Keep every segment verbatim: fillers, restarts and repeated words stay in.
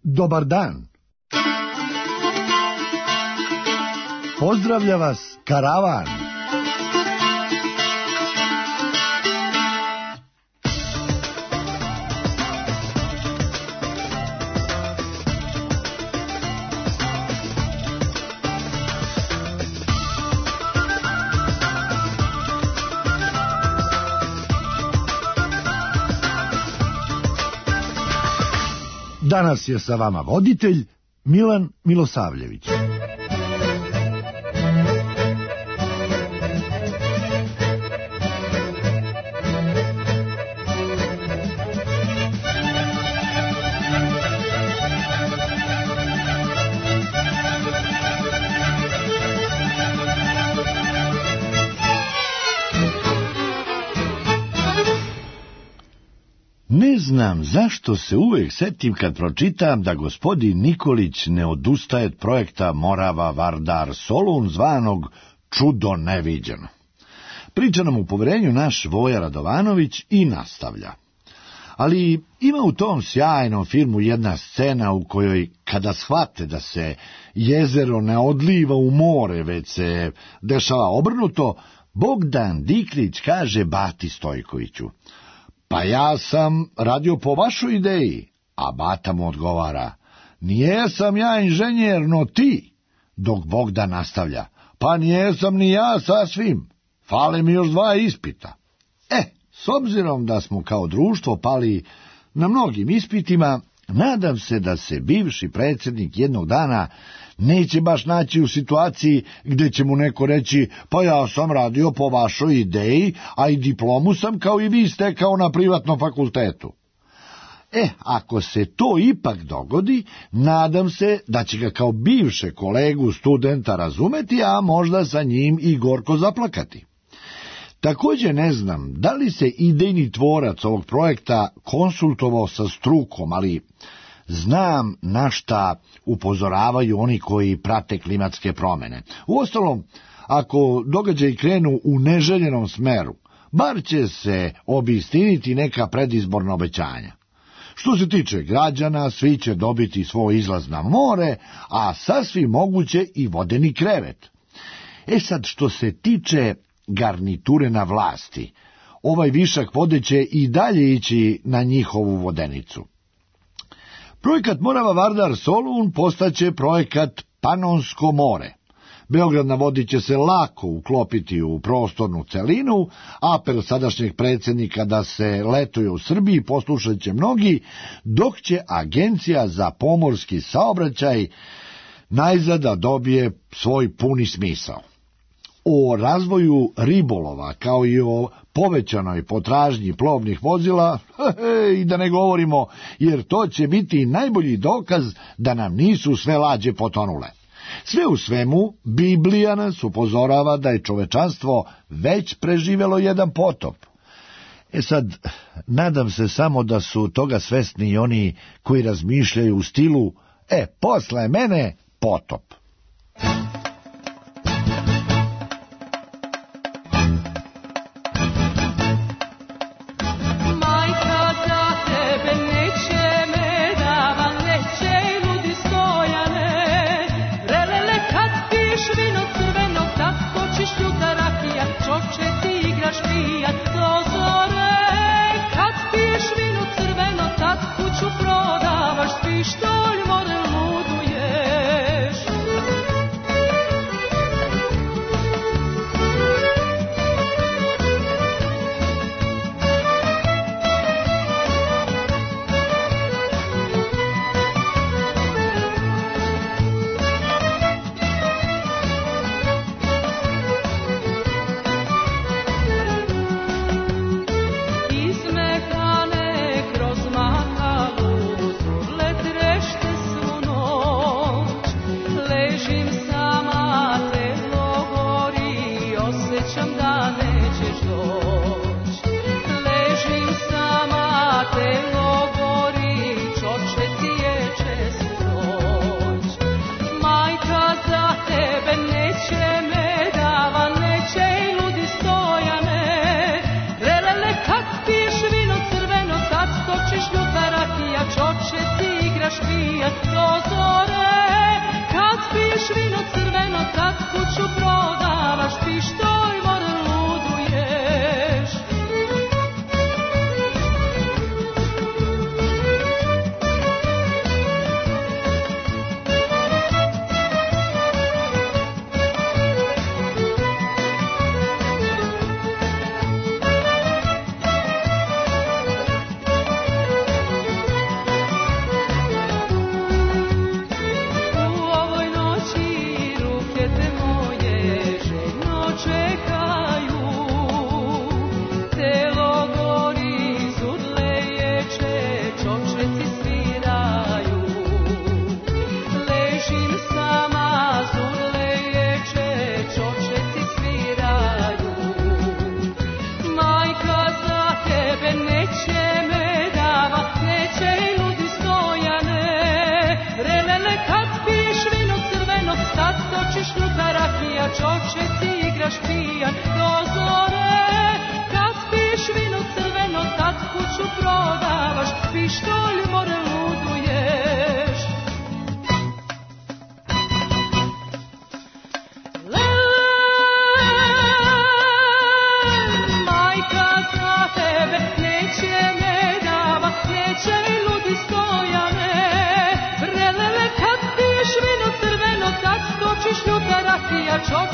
Dobar dan. Pozdravlja vas karavan. Danas je sa vama voditelj Milan Milosavljević. Ne znam zašto se uvek setim kad pročitam da gospodin Nikolić ne odustaje od projekta Morava Vardar Solun zvanog Čudo neviđeno. Priča nam u poverenju naš Voja Radovanović i nastavlja. Ali ima u tom sjajnom filmu jedna scena u kojoj, kada shvate da se jezero ne odliva u more, već se dešava obrnuto, Bogdan Diklić kaže Bati Stojkoviću: "Pa ja sam radio po vašoj ideji," a Bata mu odgovara: "Nijesam ja inženjer, no ti," dok Bogdan nastavlja: "Pa nijesam ni ja sasvim, fale mi još dva ispita." E, s obzirom da smo kao društvo pali na mnogim ispitima, nadam se da se bivši predsjednik jednog dana neće baš naći u situaciji gdje će mu neko reći: "Pa ja sam radio po vašoj ideji, a i diplomu sam kao i vi stekao na privatnom fakultetu." E, ako se to ipak dogodi, nadam se da će ga kao bivše kolegu studenta razumeti, a možda sa njim i gorko zaplakati. Također ne znam da li se idejni tvorac ovog projekta konsultovao sa strukom, ali znam na šta upozoravaju oni koji prate klimatske promjene. Uostalom, ako događaji krenu u neželjenom smeru, bar će se obistiniti neka predizborna obećanja. Što se tiče građana, svi će dobiti svoj izlaz na more, a sasvim moguće i vodeni krevet. E sad, što se tiče garniture na vlasti, ovaj višak vode će i dalje ići na njihovu vodenicu. Projekat Morava Vardar Solun postaće projekat Panonsko more. Beograd na vodi će se lako uklopiti u prostornu celinu, apel sadašnjeg predsjednika da se letuje u Srbiji poslušat će mnogi, dok će Agencija za pomorski saobraćaj najzad da dobije svoj puni smisao. O razvoju ribolova, kao i o povećanoj potražnji plovnih vozila, he, i da ne govorimo, jer to će biti najbolji dokaz da nam nisu sve lađe potonule. Sve u svemu, Biblija nas upozorava da je čovečanstvo već preživjelo jedan potop. E sad, nadam se samo da su toga svesni i oni koji razmišljaju u stilu: "E, posle mene potop." Pištolj, model luduješ.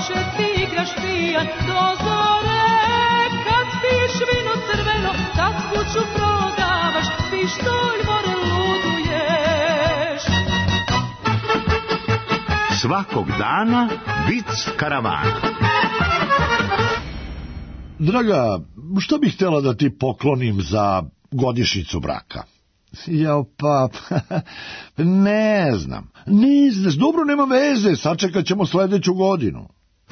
više ti igraš pijan do zore. Kad piješ vino crveno, tad kuću prodavaš, pištolj more luduješ. Svakog dana vic karavana. Draga, što bih htjela da ti poklonim za godišnjicu braka? Jao, pap, ne znam, ne znaš, dobro, nema veze, sačekat ćemo sljedeću godinu.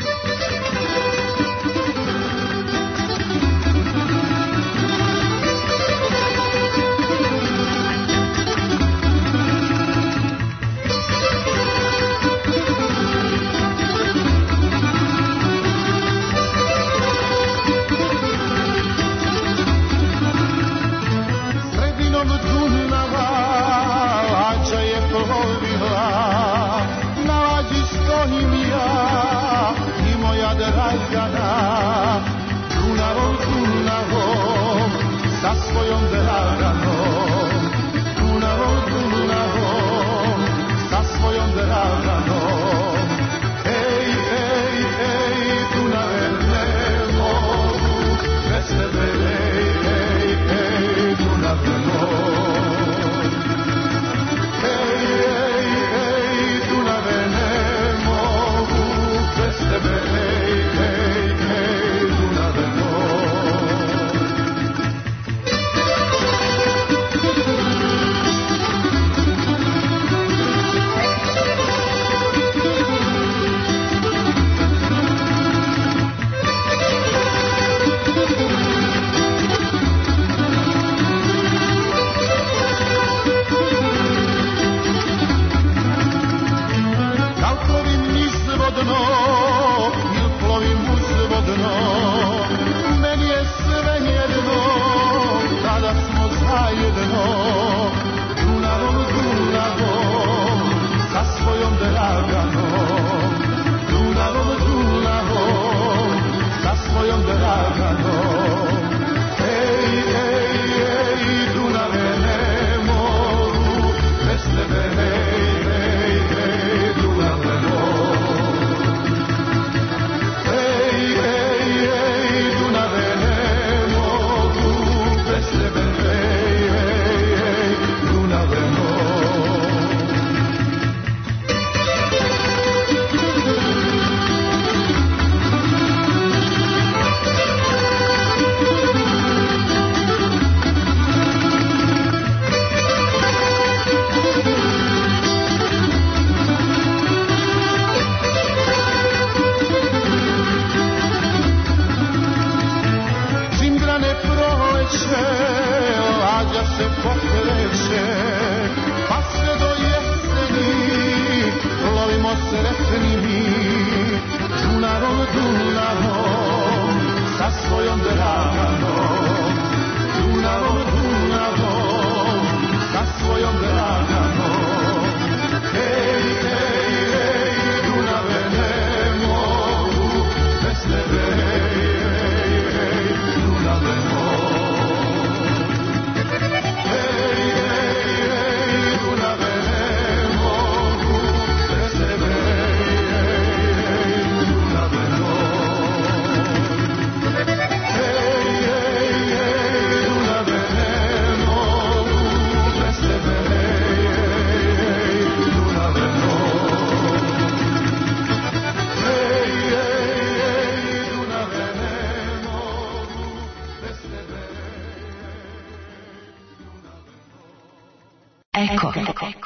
Eko.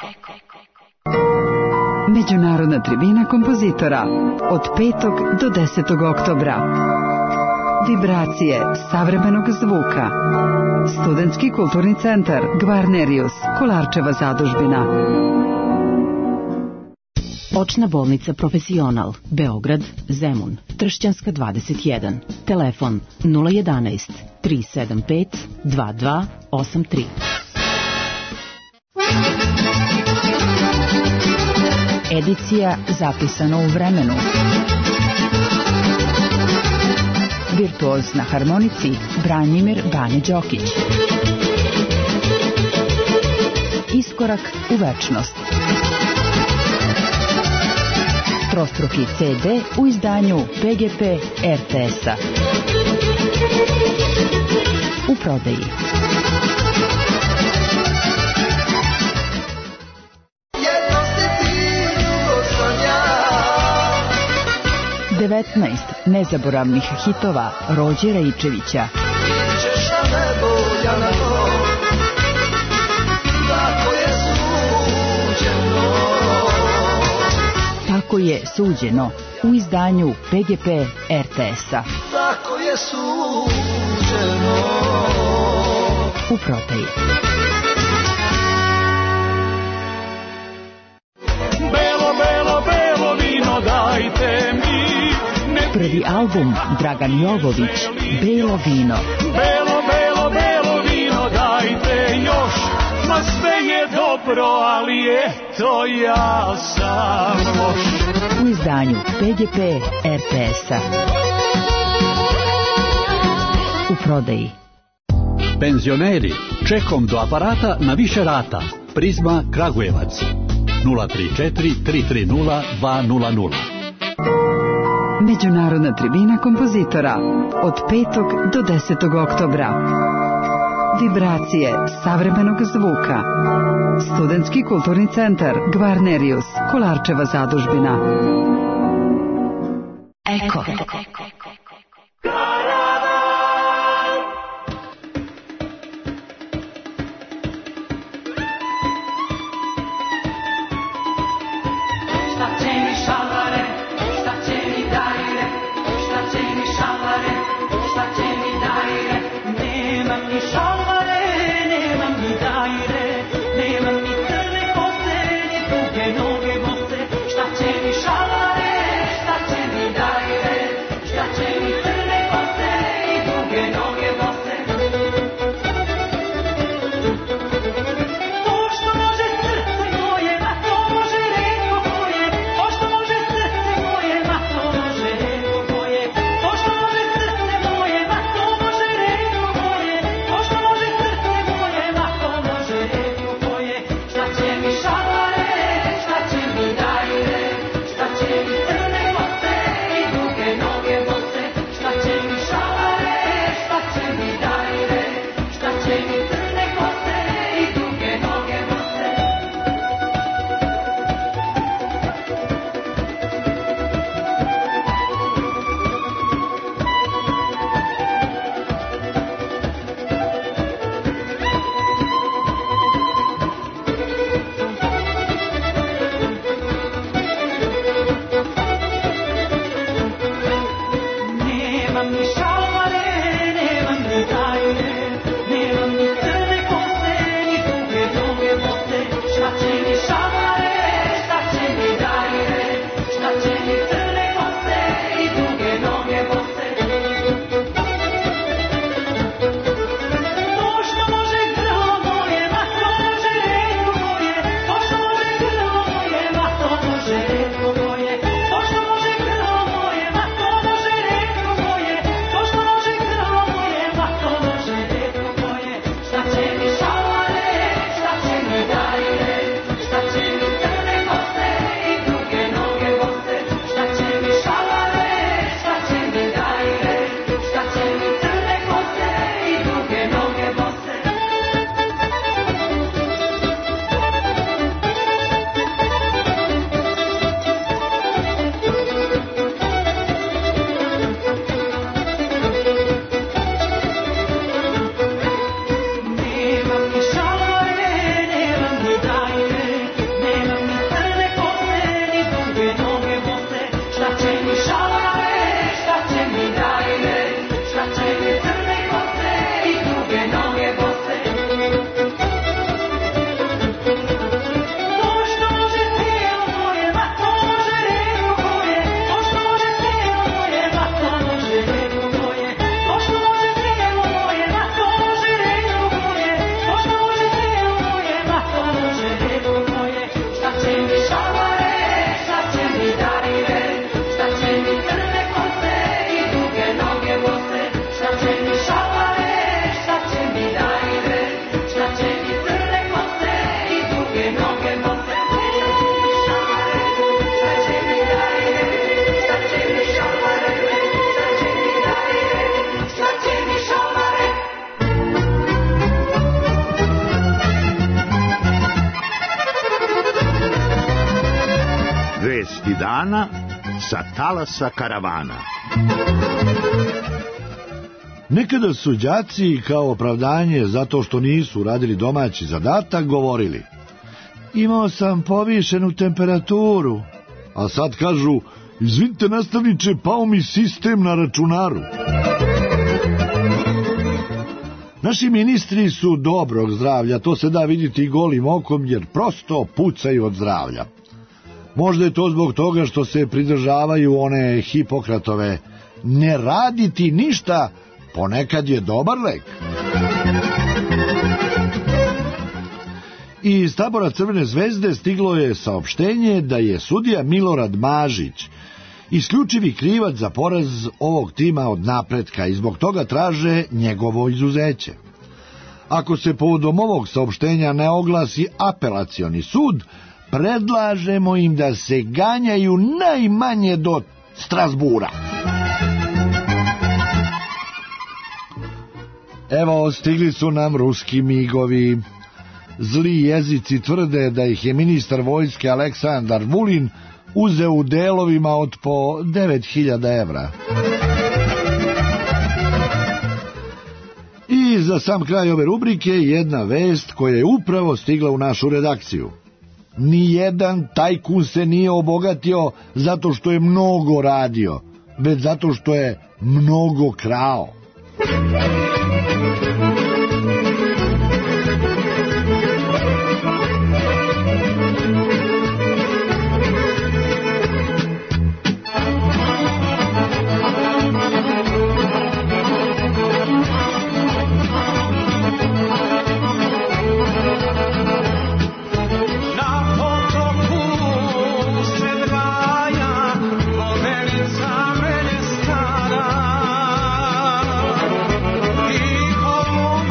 Međunarodna tribina kompozitora od petog do desetog oktobra. Vibracije savremenog zvuka. Studentski kulturni centar Gvarnerius, Kolarčeva zadužbina. Očna bolnica Profesional, Beograd, Zemun, Tršćanska dvadeset jedan. Telefon nula jedanaest tri sedam pet dva dva osam tri. Edicija zapisana u vremenu. Virtuoz na harmonici Branimir Bane Đokić. Iskorak u večnost. trostruki ce de u izdanju pe ge pe er te es-a. U prodaji. devetnaest nezaboravnih hitova Rođe Raičevića. Tako je suđeno u izdanju pe ge pe er te es-a. Tako je suđeno. U prodaji. Belo, belo, belo vino dajte mi. Prvi album Dragan Jovović, Belo vino. Belo, belo, belo vino dajte još. Ma sve je dobro, ali eto ja sam loš. U izdanju pe ge pe er te es-a. U prodaji. Penzioneri, čekom do aparata na više rata. Prizma Kragujevac. nula tri četiri tri tri nula dva nula nula. Međunarodna tribina kompozitora od petog do desetog oktobra. Vibracije savremenog zvuka. Studentski kulturni centar Gvarnerius, Kolarčeva zadužbina. Eko. Šta će mi šalare, šta će mi dajre, šta Vesti dana sa talasa karavana. Nekada su đaci kao opravdanje zato što nisu radili domaći zadatak govorili: imao sam povišenu temperaturu. A sad kažu: izvinite nastavniče, pao mi sistem na računaru. Naši ministri su dobrog zdravlja, to se da vidjeti i golim okom, jer prosto pucaju od zdravlja. Možda je to zbog toga što se pridržavaju one Hipokratove: ne raditi ništa ponekad je dobar lek. Iz tabora Crvene zvezde stiglo je saopštenje da je sudija Milorad Mažić isključivi krivac za poraz ovog tima od Napretka i zbog toga traže njegovo izuzeće. Ako se povodom ovog saopštenja ne oglasi apelacioni sud, predlažemo im da se ganjaju najmanje do Strasbura. Evo, stigli su nam ruski migovi. Zli jezici tvrde da ih je ministar vojske Aleksandar Vulin uzeo u delovima od po devet hiljada evra. I za sam kraj ove rubrike jedna vest koja je upravo stigla u našu redakciju. Nijedan tajkun se nije obogatio zato što je mnogo radio, već zato što je mnogo krao. Come on.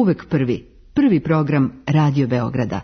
uvek prvi. Prvi program Radio Beograda.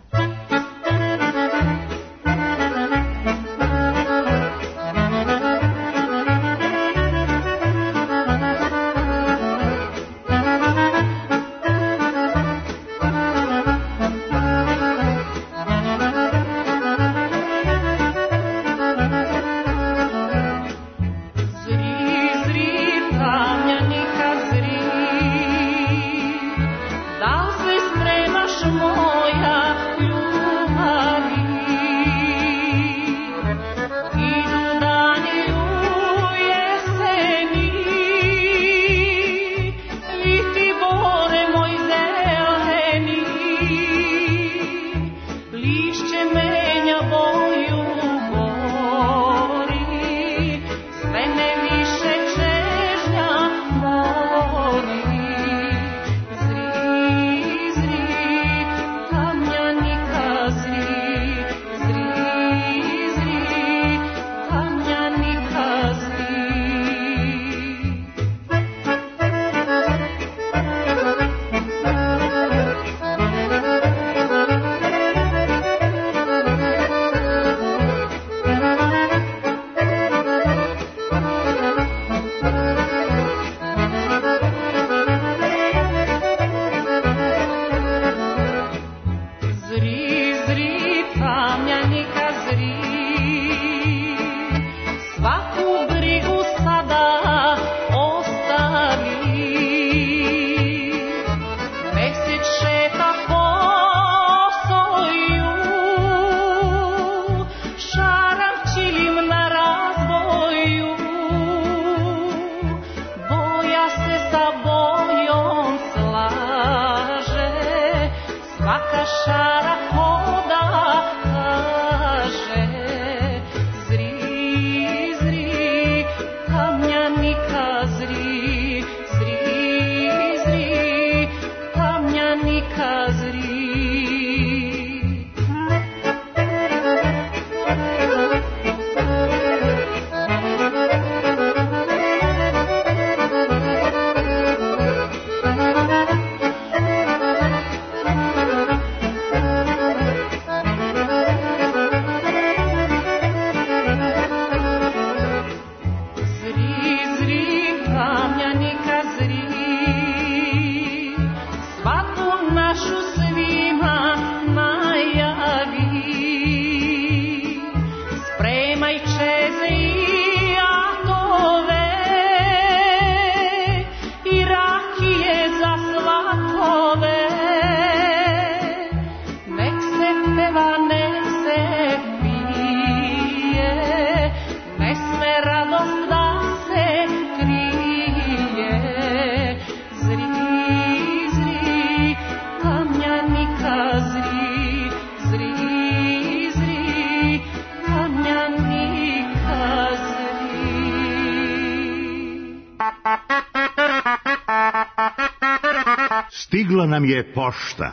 Stigla nam je pošta.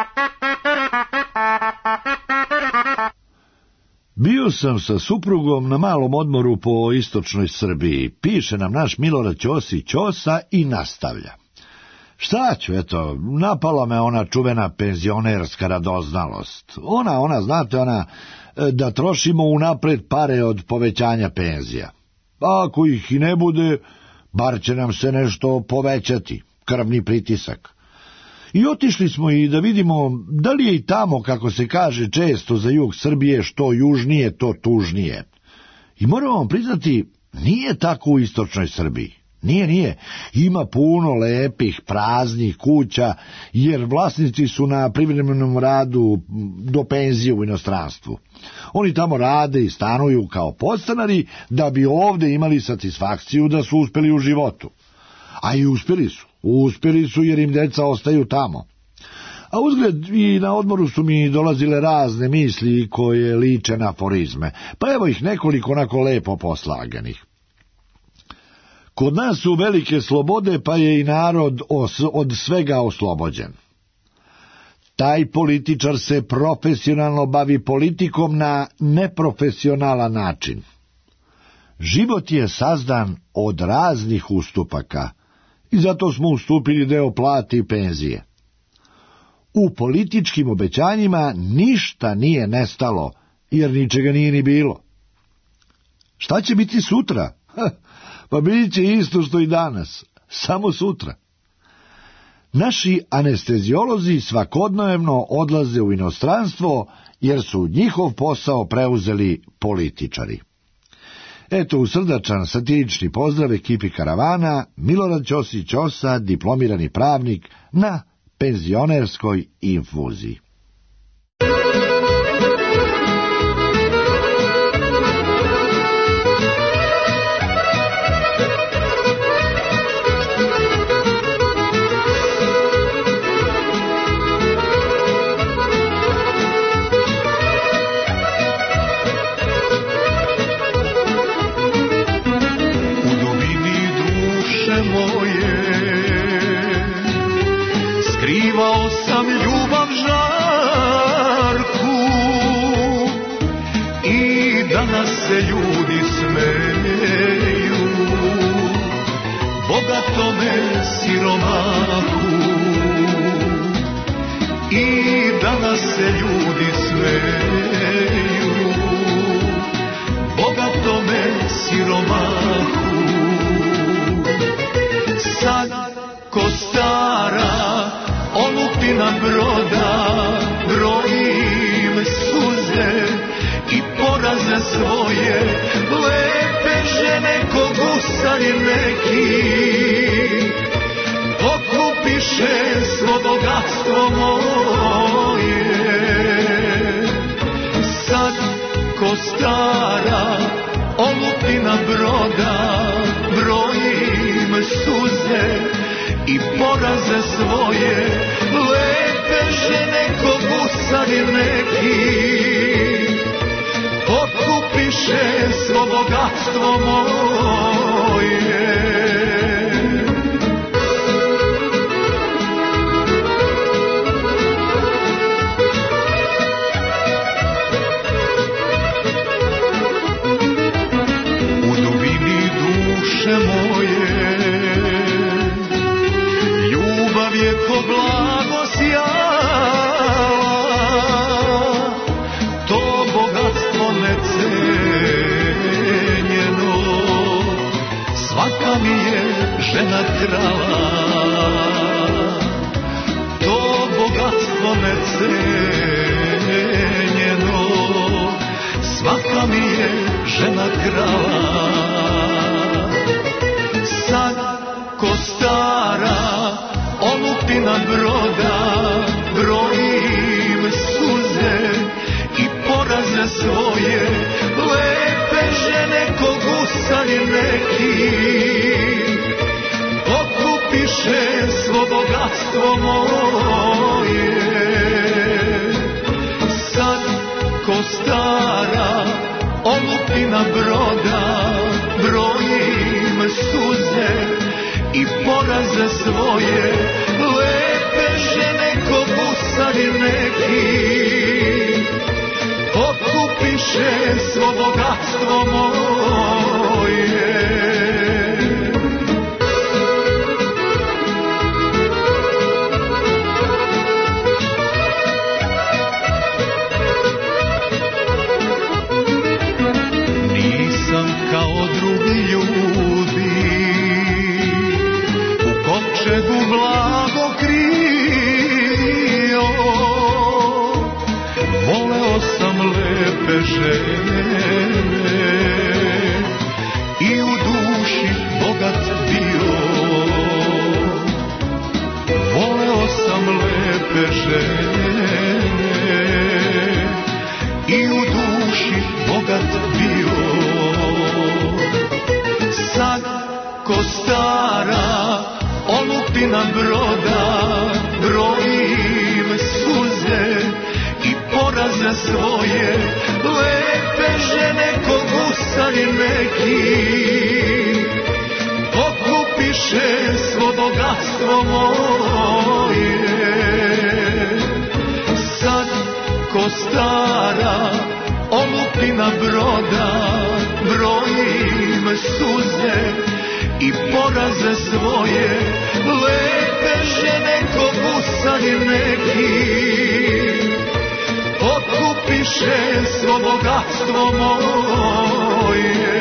Bio sam sa suprugom na malom odmoru po istočnoj Srbiji. Piše nam naš Milorad Ćosi Ćosa i nastavlja. Šta ću, eto, napala me ona čuvena penzionerska radoznalost. Ona, ona, znate, ona, da trošimo unapred pare od povećanja penzija. Ako ih i ne bude, bar će nam se nešto povećati, krvni pritisak. I otišli smo i da vidimo da li je i tamo, kako se kaže često za jug Srbije, što južnije, to tužnije. I moramo vam priznati, nije tako u istočnoj Srbiji. Nije, nije. Ima puno lepih, praznih kuća, jer vlasnici su na privremenom radu do penzije u inostranstvu. Oni tamo rade i stanuju kao podstanari da bi ovde imali satisfakciju da su uspeli u životu. A i uspeli su. Uspeli su jer im deca ostaju tamo. A uzgled i na odmoru su mi dolazile razne misli koje liče na aforizme, pa evo ih nekoliko onako lepo poslaganih. Kod nas su velike slobode, pa je i narod os, od svega oslobođen. Taj političar se profesionalno bavi politikom na neprofesionalan način. Život je sazdan od raznih ustupaka i zato smo ustupili deo plate i penzije. U političkim obećanjima ništa nije nestalo, jer ničega nije ni bilo. Šta će biti sutra? Ha, pa bit će isto što i danas, samo sutra. Naši anesteziolozi svakodnevno odlaze u inostranstvo, jer su njihov posao preuzeli političari. Eto, u srdačan satirični pozdrav ekipi Karavana, Milorad Ćosić Ćosa, diplomirani pravnik na penzionerskoj infuziji. Skrivao sam ljubav žarku i danas se ljudi smeju bogatome siromahu. I danas se ljudi smeju bogatome siromahu. Sad ko stara olupina broda, brojim suze i poraze svoje, lepe žene ko gusari neki, pokupiše svo bogatstvo moje. Sad ko stara olupina broda, brojim suze i poraze svoje, lepe žene ko gusari neki, pokupiše svo bogatstvo moje. U dubini duše moje ljubav je ko blago sjala, to bogatstvo necenjeno, svaka mi je žena krala. To bogatstvo necenjeno, svaka mi je žena krala. Sad ko stara olupina broda, brojim suze i poraze svoje, lepe žene ko gusari neki, pokupiše svo bogatstvo moje. Sad ko stara olupina broda, brojim suze i poraze svoje, lepe žene ko gusari neki, pokupiše svo bogatstvo moje. Nisam kao drugi ljudi u kovčegu blago krio, voleo sam lepe žene i u duši bogat bio. Voleo sam lepe žene i u duši bogat bio. Sad ko stara olupina broda, brojim suze i poraze svoje, lepe žene ko gusari neki, pokupiše svo bogatstvo moje. Sad ko stara olupina broda, brojim suze i poraze svoje, lepe žene ko gusari neki, otkupiše svo bogatstvo moje.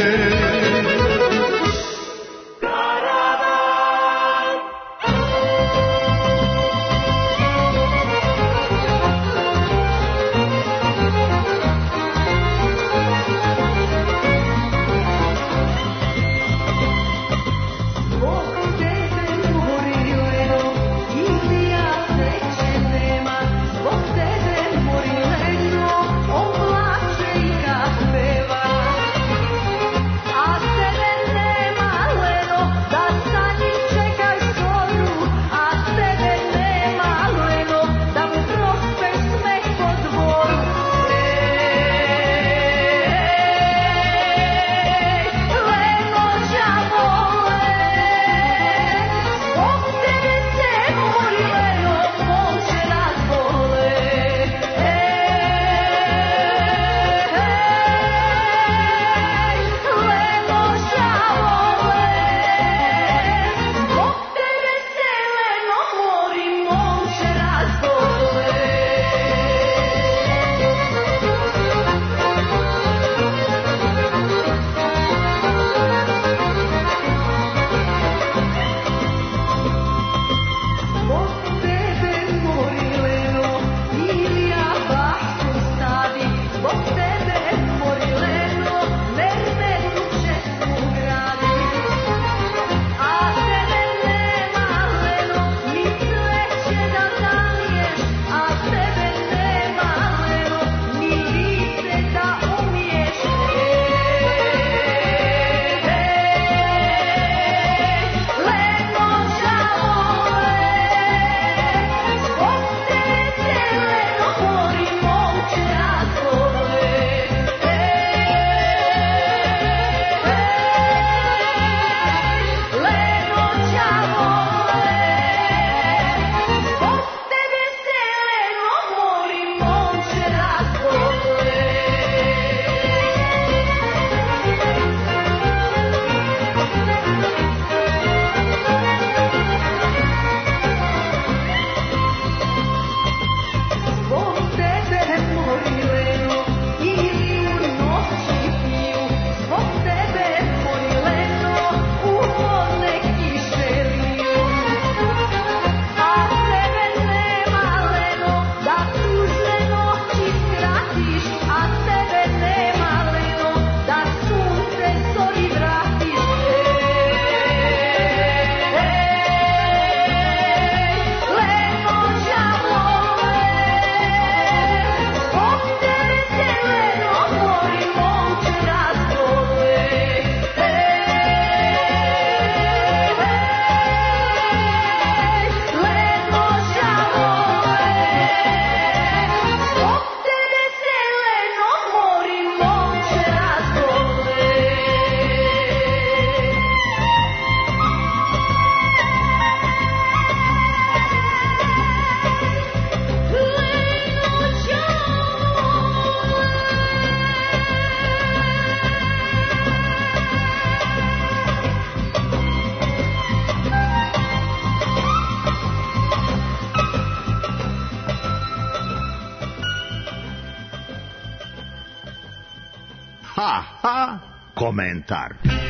Ha, ha, komentar.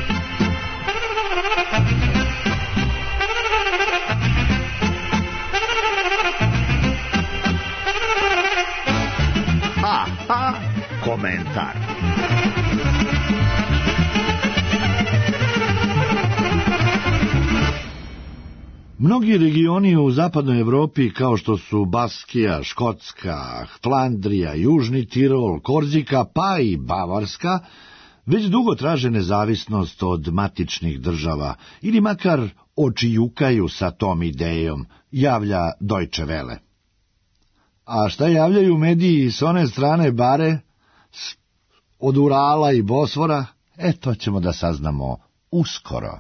Ha, ha, komentar. Mnogi regioni u zapadnoj Evropi, kao što su Baskija, Škotska, Flandrija, Južni Tirol, Korzika, pa i Bavarska, već dugo traže nezavisnost od matičnih država, ili makar očijukaju sa tom idejom, javlja Deutsche Welle. A šta javljaju mediji s one strane bare, od Urala i Bosfora? E, to ćemo da saznamo uskoro.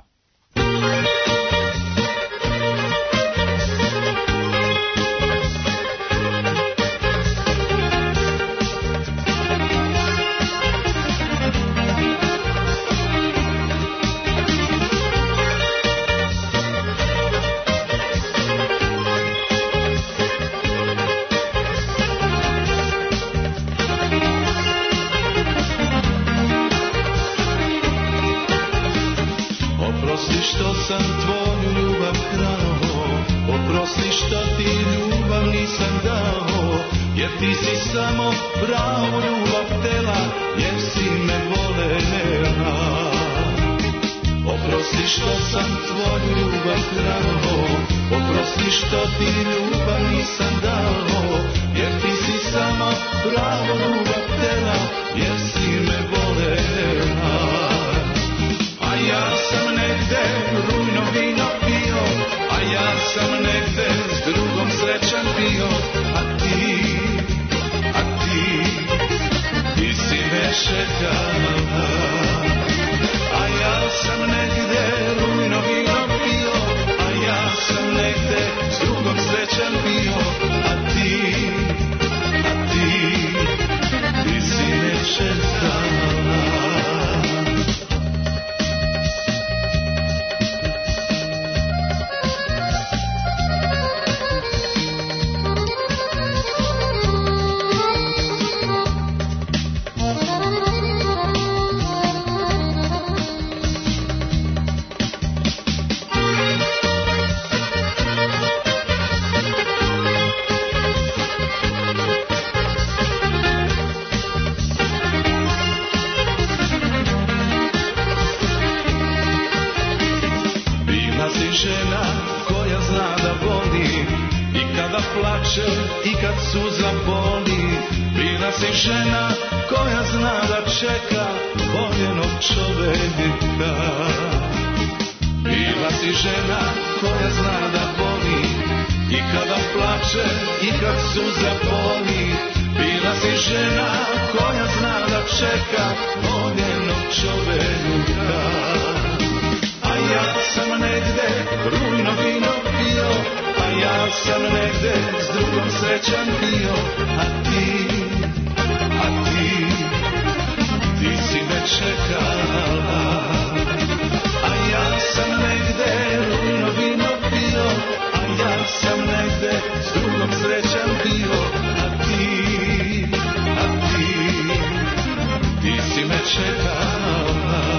Oprosti što sam tvoju ljubav krao, oprosti što ti ljubav nisam dao, jer ti si samo pravu ljubav htela, jer si me volela. Oprosti što sam tvoju ljubav krao, oprosti što ti ljubav nisam dao, jer ti si samo pravu ljubav htela, jer si me volela. A ja sam negde rujno vino pio, a ja sam negde s drugom srećan bio, a ti, a ti, ti si me čekala. A ja sam negde rujno vino pio, a ja sam negde s drugom srećan bio, a ti, a ti, ti si me čekala. I kad suza boli, bila si žena koja zna da čeka voljenog čoveka. Bila si žena koja zna da voli, i kada plače, i kad suza boli. Bila si žena koja zna da čeka voljenog čoveka. A ja sam negde rujno vino pio, a ja sam negde s drugom srećan bio, a ti, a ti, ti si me čekala. A ja sam negde rujno vino pio, a ja sam negde s drugom srećan bio, a ti, a ti, ti si me čekala.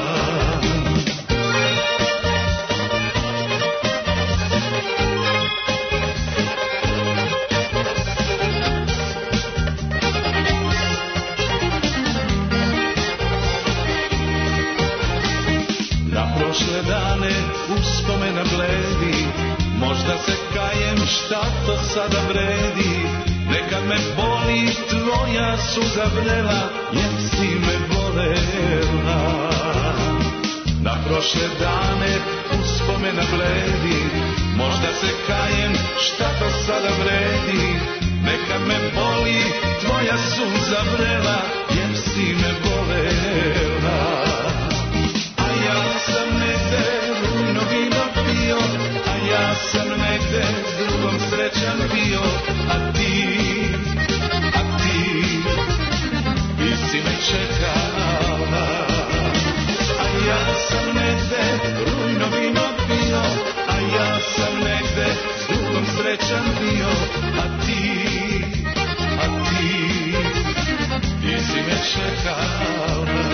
Prošle dane uspomena bledi, možda se kajem šta to sada vredi. Nekad me boli tvoja suza vrela, jer si me volela. Na prošle dane uspomena bledi, možda se kajem šta to sada vredi. Nekad me boli tvoja suza vrela, jer si me volela. Ja sam negde rujno vino pio, a ja sam negde s drugom srećan bio, a ti, a ti, ti si me čekala. A ja sam negde rujno vino pio, a ja sam negde s drugom srećan bio, a ti, a ti, ti si me čekala.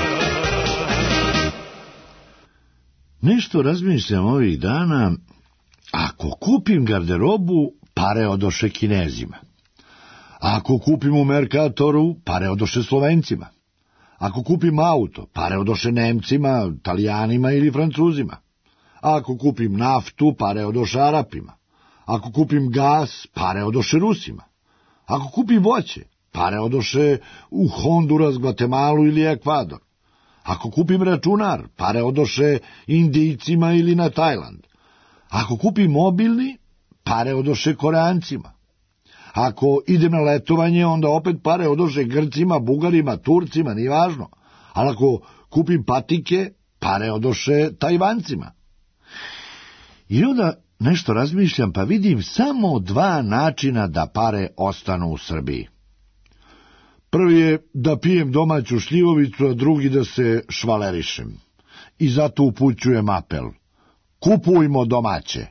Nešto razmišljam ovih dana, ako kupim garderobu, pare odoše Kinezima. Ako kupim u Mercatoru, pare odoše Slovencima. Ako kupim auto, pare odoše Nemcima, Italijanima ili Francuzima. Ako kupim naftu, pare odoše Arapima. Ako kupim gas, pare odoše Rusima. Ako kupim voće, pare odoše u Honduras, Gvatemalu ili Ekvador. Ako kupim računar, pare odoše Indijcima ili na Tajland. Ako kupim mobilni, pare odoše Koreancima. Ako idem na letovanje, onda opet pare odoše Grcima, Bugarima, Turcima, nije važno. Ali ako kupim patike, pare odoše Tajvancima. I onda nešto razmišljam, pa vidim samo dva načina da pare ostanu u Srbiji. Prvi je da pijem domaću šljivovicu, a drugi da se švalerišem. I zato upućujem apel. Kupujmo domaće.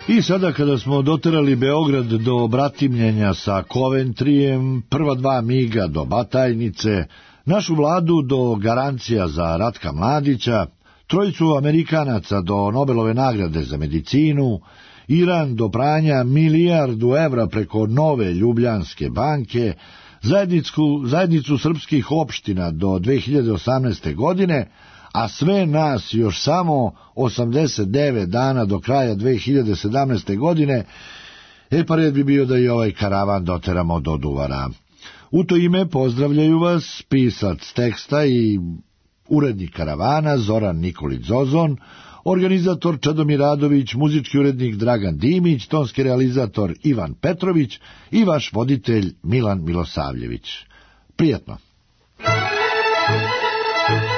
I sada kada smo doterali Beograd do bratimljenja sa Coventryjem, prva dva miga do Batajnice, našu vladu do garancija za Ratka Mladića, trojicu Amerikanaca do Nobelove nagrade za medicinu, Iran do pranja milijardu evra preko nove Ljubljanske banke, zajednicu, zajednicu srpskih opština do dve hiljade osamnaeste. godine, a sve nas još samo osamdeset devet dana do kraja dve hiljade sedamnaeste. godine, e pa red bi bio da i ovaj karavan doteramo do Duvara. U to ime pozdravljaju vas pisac teksta i urednik karavana Zoran Nikolić Zozon, organizator Čedomir Radović, muzički urednik Dragan Dimić, tonski realizator Ivan Petrović i vaš voditelj Milan Milosavljević. Prijatno!